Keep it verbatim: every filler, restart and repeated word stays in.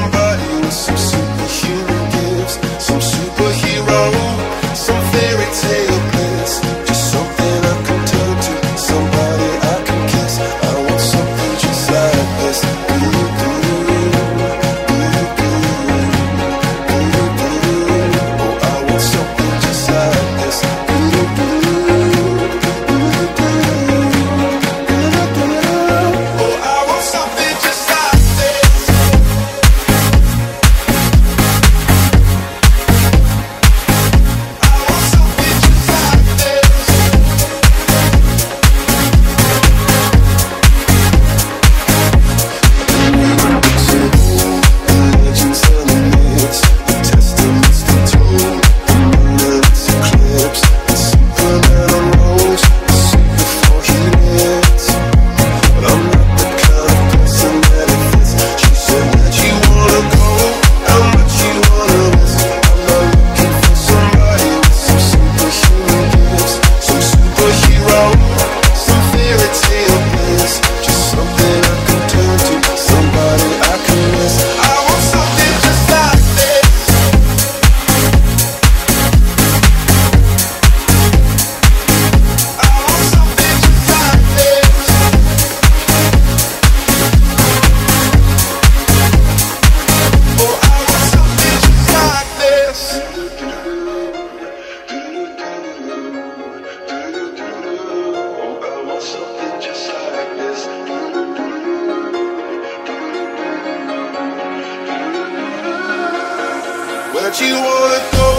somebody with some superhuman gifts, some superhero, some fairy tale bliss. Just something I can turn to, somebody I can kiss. I want something just like this. Ooh, ooh, ooh, ooh, ooh, ooh. Oh, I want something just like this. Ooh, ooh, ooh, ooh, ooh. Oh, I want something just like this. Where'd you wanna go?